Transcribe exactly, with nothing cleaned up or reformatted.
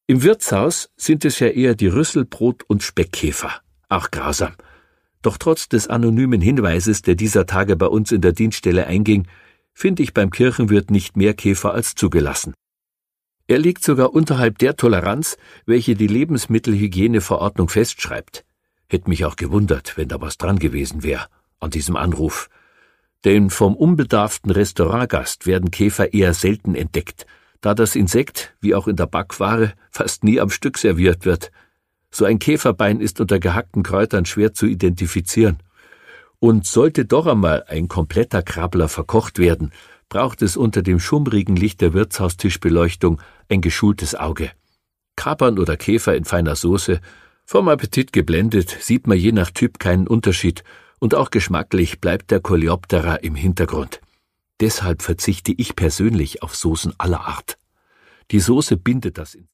Im Wirtshaus sind es ja eher die Rüsselbrot- und Speckkäfer. Auch grausam. Doch trotz des anonymen Hinweises, der dieser Tage bei uns in der Dienststelle einging, finde ich beim Kirchenwirt nicht mehr Käfer als zugelassen. Er liegt sogar unterhalb der Toleranz, welche die Lebensmittelhygieneverordnung festschreibt. Hätte mich auch gewundert, wenn da was dran gewesen wäre an diesem Anruf. Denn vom unbedarften Restaurantgast werden Käfer eher selten entdeckt, da das Insekt, wie auch in der Backware, fast nie am Stück serviert wird. So ein Käferbein ist unter gehackten Kräutern schwer zu identifizieren. Und sollte doch einmal ein kompletter Krabbler verkocht werden, braucht es unter dem schummrigen Licht der Wirtshaustischbeleuchtung ein geschultes Auge. Kapern oder Käfer in feiner Soße, vom Appetit geblendet, sieht man je nach Typ keinen Unterschied und auch geschmacklich bleibt der Coleoptera im Hintergrund. Deshalb verzichte ich persönlich auf Soßen aller Art. Die Soße bindet das